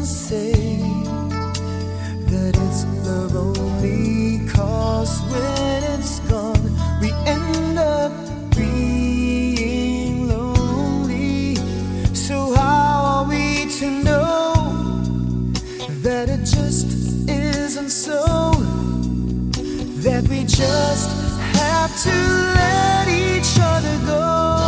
say that it's love only, 'cause when it's gone, we end up being lonely. So how are we to know that it just isn't so? That we just have to let each other go.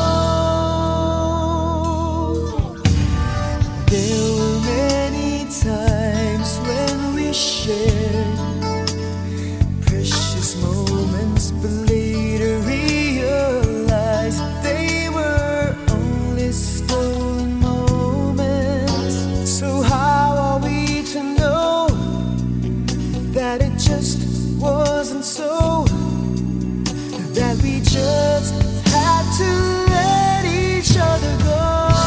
There were many times when we shared precious moments, but later realized they were only stolen moments. So how are we to know that it just wasn't so? That we just had to let each other go.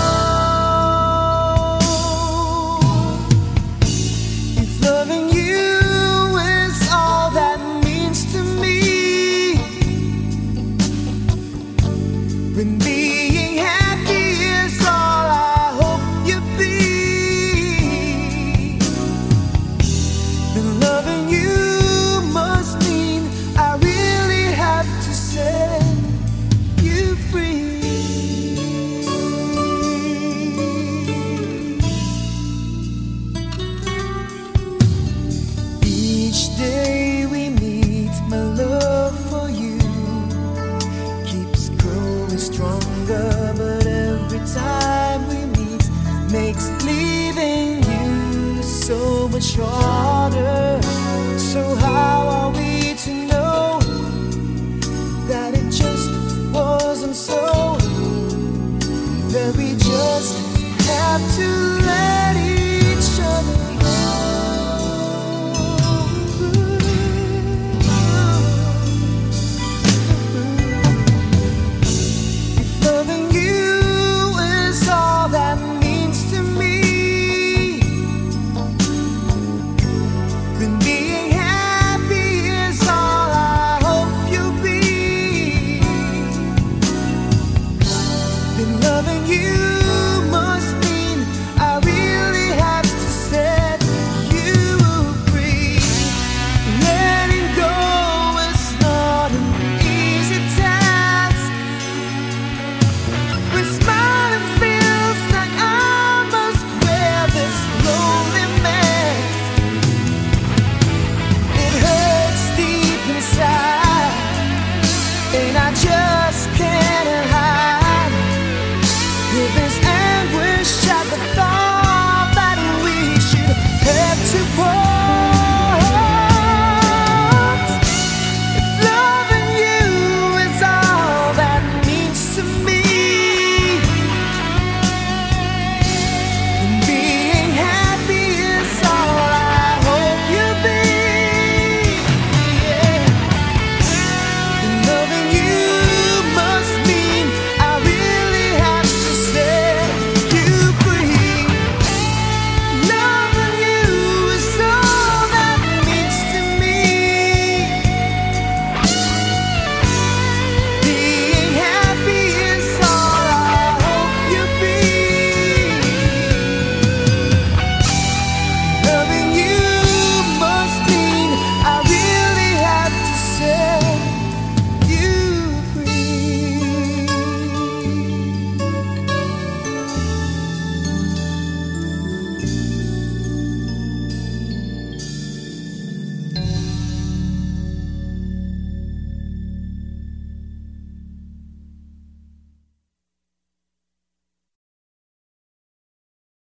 If loving you is all that means to me, when being happy is all I hope you be, then loving you must mean I really have to set you free. Each day we meet, my love for you keeps growing stronger, but every time we meet makes leaving you so much harder. So how are we to know that it just wasn't so? That we just have to let each other go. If loving you is all that means to me, then being happy is all I hope you'll be, then loving you